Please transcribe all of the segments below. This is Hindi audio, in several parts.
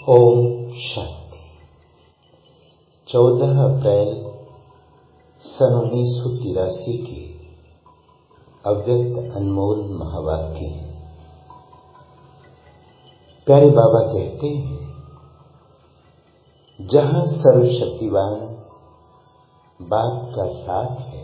ओम शांति। 14 अप्रैल सन 1983 के अव्यक्त अनमोल महावाक्य हैं। प्यारे बाबा कहते हैं, जहां सर्वशक्तिवान बाप का साथ है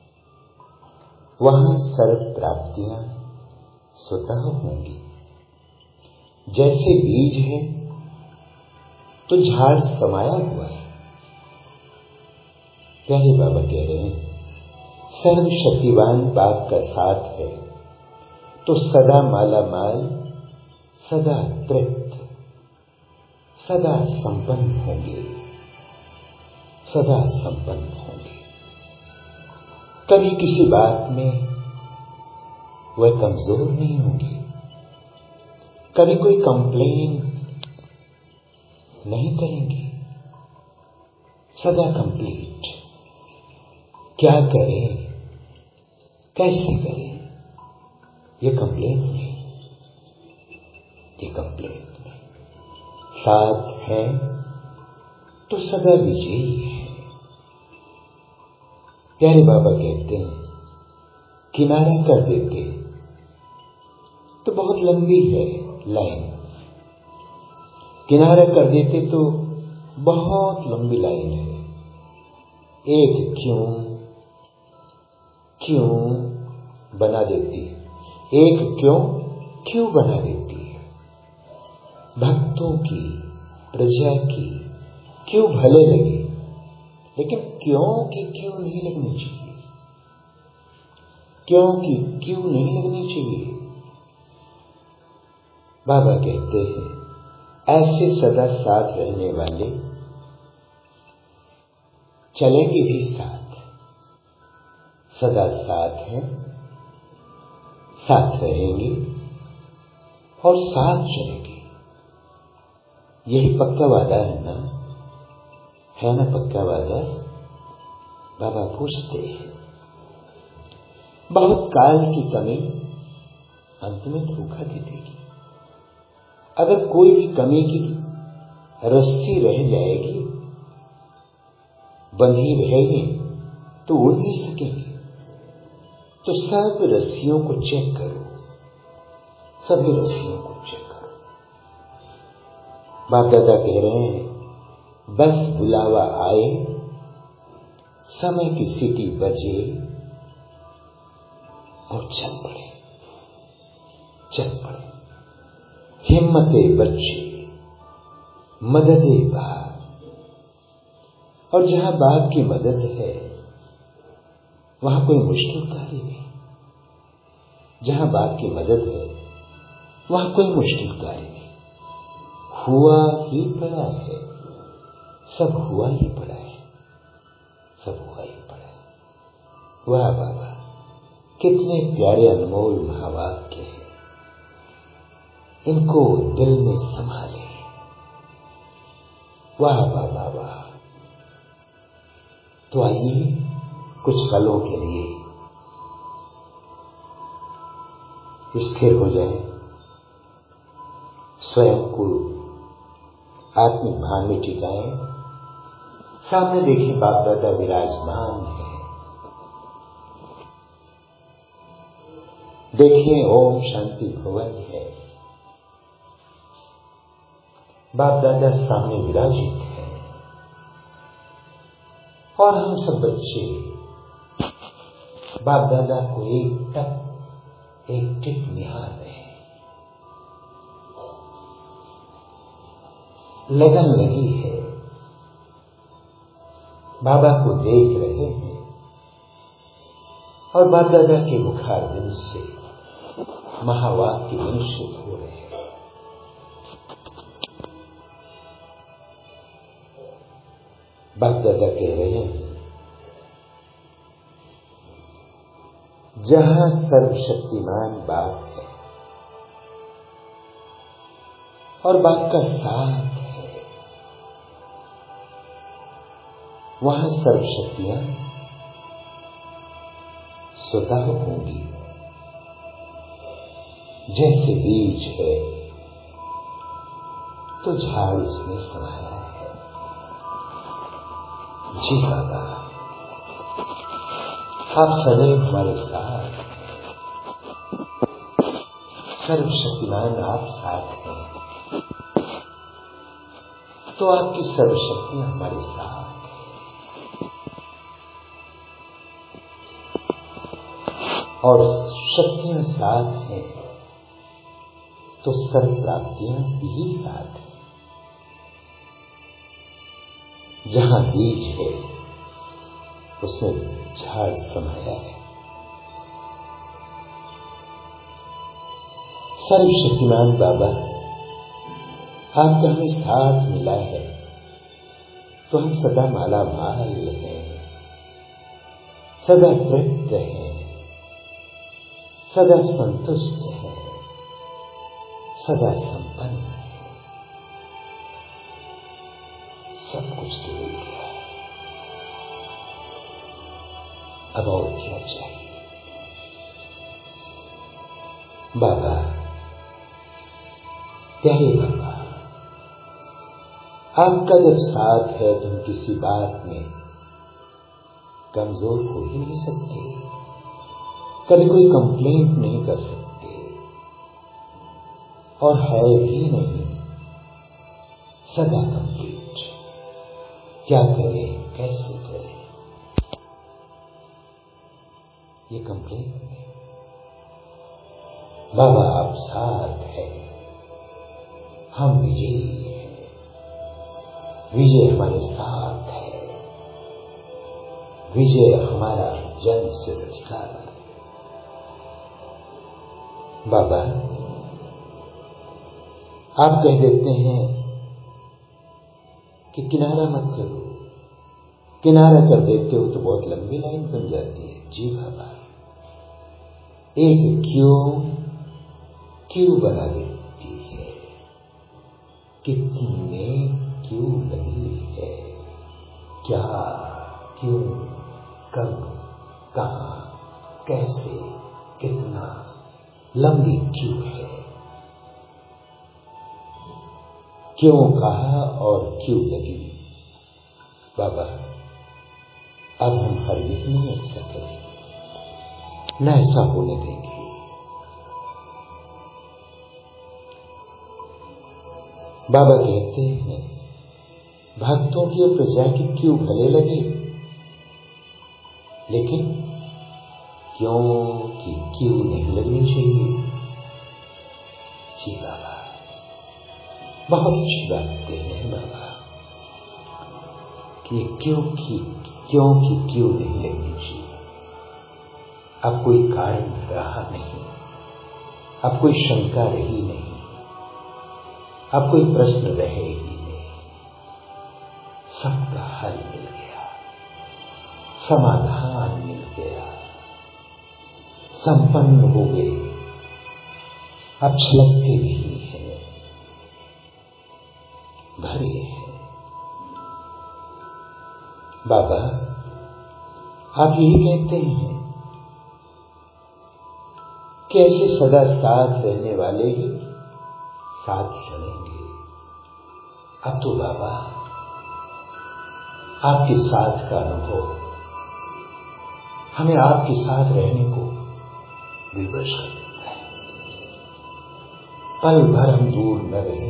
वहां सर्व प्राप्तियां स्वतः होंगी। जैसे बीज है तो झाड़ समाया हुआ है। प्यारे बाबा कह रहे हैं, सर्वशक्तिवान बाप का साथ है तो सदा माला माल, सदा तृप्त, सदा संपन्न होंगे, सदा संपन्न होंगे। कभी किसी बात में वह कमजोर नहीं होंगे, कभी कोई कंप्लेन नहीं करेंगे, सदा कंप्लीट। क्या करें, कैसे करें, ये कंप्लेन नहीं, ये कंप्लेन नहीं। साथ है तो सदा विजयी है। प्यारे बाबा कहते हैं, किनारा कर देते तो बहुत लंबी है लाइन, किनारा कर देते तो बहुत लंबी लाइन है। एक क्यों बना देती है, एक क्यों बना देती है। भक्तों की, प्रजा की क्यों भले लगे, लेकिन क्यों की क्यों नहीं लगनी चाहिए, क्यों की क्यों नहीं लगनी चाहिए। बाबा कहते हैं, ऐसे सदा साथ रहने वाले चलेंगे भी साथ, सदा साथ हैं, साथ रहेंगे और साथ चलेंगे। यही पक्का वादा है ना, है ना पक्का वादा। बाबा पूछते हैं, बहुत काल की कमी अंत में धोखा दे देगी। अगर कोई भी कमी की रस्सी रह जाएगी, बंधी रहेगी तो उड़ नहीं सकेंगे। तो सब रस्सियों को चेक करो, सभी रस्सियों को चेक करो। बाप दादा कह रहे हैं, बस बुलावा आए, समय की सीटी बजे और चल पड़े, चल पड़े। हिम्मते बच्चे, मददे बाप। और जहां बाप की मदद है वहां कोई मुश्किल कार्य नहीं। जहां बाप की मदद है वहां कोई मुश्किल कार्य नहीं। हुआ ही पड़ा है, सब हुआ ही पड़ा है, सब हुआ ही पड़ा है। वाह बाबा, कितने प्यारे अनमोल महावाक्य हैं। इनको दिल में संभाले। वाह बाबा वाह। तो आइए कुछ पलों के लिए स्थिर हो जाए, स्वयं को आत्मिक भान में टिकाएं। सामने देखें, बाप दादा विराजमान है। देखिए, ओम शांति भवन है। बाप दादा सामने विराजित है और हम सब बच्चे बाप दादा को एक टिक निहार रहे हैं। लगन लगी है, बाबा को देख रहे हैं और बाप दादा के मुखारविंद से महावाक्य विनिश्चित हो रहे हैं। बाप दादा कह रहे हैं, जहां सर्वशक्तिमान बाप है और बाप का साथ है वहां सर्वशक्तियां स्वतः होंगी। जैसे बीज है तो झाड़ उसमें समाया है। जी बाबा, आप सदैव हमारे साथ, सर्वशक्तिमान आप साथ हैं, तो आपकी सर्वशक्तियां हमारे साथ हैं, और शक्तियां साथ हैं तो सर्व प्राप्तियां भी साथ हैं। जहां बीज है उसमें झाड़ समाया है। सर्वशक्तिमान बाबा, आपका हमें साथ मिला है तो हम सदा माला माल हैं, सदा तृप्त हैं, सदा संतुष्ट हैं, सदा संपन्न हैं। सब कुछ तो मिल गया, अब और क्या चाहिए। बाबा, प्यारे बाबा, आपका जब साथ है तो हम किसी बात में कमजोर हो ही नहीं सकते, कभी कोई कंप्लेंट नहीं कर सकते, और है भी नहीं सदा कंप्लीट। क्या करें, कैसे करें, ये कंप्लेंट है। बाबा, आप साथ हैं, हम विजयी हैं, विजय हमारे साथ है, विजय हमारा जन्म सिद्ध अधिकार है। बाबा, आप कह देते हैं कि किनारा मत करो, किनारा कर देते हो तो बहुत लंबी लाइन बन जाती है। जी बाबा, एक क्यों बना देती है कि तुमने क्यों लगी है, क्या, क्यों, कब, कहां, कैसे, कितना, लंबी क्यों है। क्यों कहा और क्यों लगी। बाबा, अब हम हरगिज़ नहीं ऐसा करेंगे, न ऐसा होने देंगे। बाबा कहते हैं, भक्तों की और प्रजा की क्यों भले लगे, लेकिन क्यों की क्यों नहीं लगनी चाहिए। जी बाबा, बहुत अच्छी बात कह रहे हैं बाबा कि क्यों की क्यों नहीं लगनी चाहिए। अब कोई कारण रहा नहीं, अब कोई शंका रही नहीं, अब कोई प्रश्न रहे ही नहीं, सबका हल मिल गया, समाधान मिल गया, संपन्न हो गए, अब छलकते नहीं हैं, भरे हैं। बाबा, आप यही कहते हैं कि ऐसे सदा साथ रहने वाले ही साथ चलेंगे। अब तो बाबा, आपके साथ का अनुभव हमें आपके साथ रहने को विवश कर देता है। पल भर हम दूर न रहे,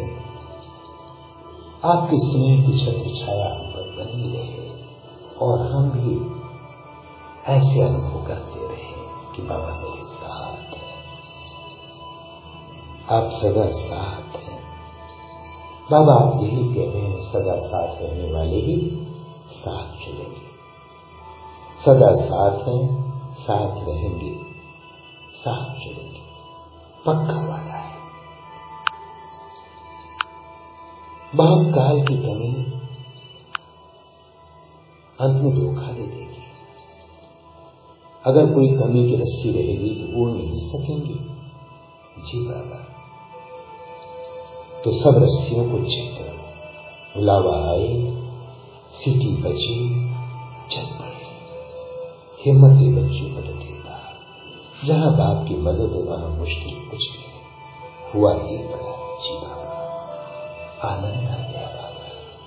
आपके स्नेह की छत्र छाया हम पर बनी रहे, और हम भी ऐसे अनुभव करते रहे कि बाबा मेरे साथ हैं, आप सदा साथ हैं। बाबा, आप यही कह रहे हैं, सदा साथ रहने वाले ही साथ चलेंगे, सदा साथ हैं, साथ रहेंगे, साथ चलेंगे, पक्का वादा है। बहुत काल की कमी अंत में धोखा दे देगी। अगर कोई कमी की रस्सी रहेगी तो वो नहीं सकेंगी। जी बाबा, तो सब रस्सियों को चेक करो, बुलावा आए, सीटी बजे, चल पड़े, हिम्मत दे बच्चों, मदद देगा। जहां बाप की मदद है वहां मुश्किल कुछ नहीं, हुआ ही पड़ा। जी बाबा, आनंद आ गया बाबा।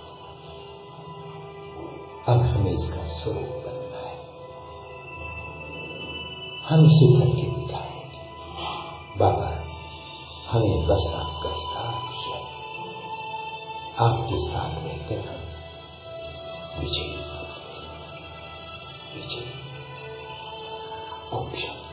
अब हमें इसका स्वरूप बनना है, हम इसे करके दिखाएंगे। बाबा हमें बस आपका साथ है, आपके साथ रहकर हम विजयी। ओम शांति।